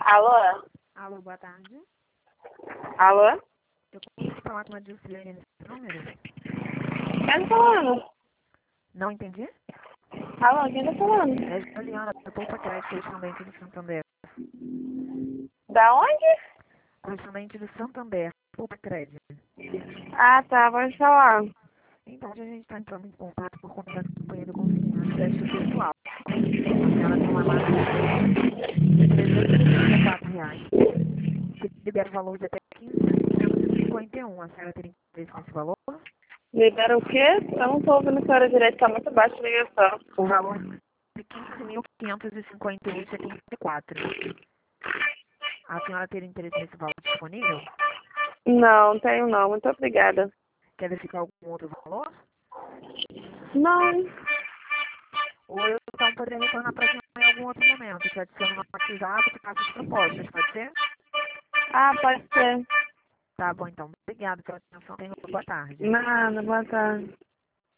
Alô? Alô, boa tarde. Alô? Eu consigo falar com a Dilcilene nesse número? Quem tá falando? Não entendi? Alô, quem tá falando? É Juliana, da Poupa Crédito, correspondente do Santander. Da onde? Correspondente do Santander, Poupa Crédito. Ah, tá, pode falar. Então, hoje a gente está entrando em contato por conta da campanha do consignado crédito pessoal. A senhora tem uma margem de crédito de R$ 334, que libera o valor de até 15.551. A senhora teria interesse nesse valor? Libera o quê? Eu não tô ouvindo a senhora direito, tá muito baixa a ligação. O valor de 15.551,74. A senhora teria interesse nesse valor disponível? Não, tenho não, muito obrigada. Quer verificar algum outro valor? Não. Ou eu então poderia retornar para a senhora em algum outro momento. Te adiciono no WhatsApp e te passo as propostas, pode ser? Ah, pode ser. Tá bom, então. Obrigado pela atenção. Tenha uma boa tarde. Nada, boa tarde.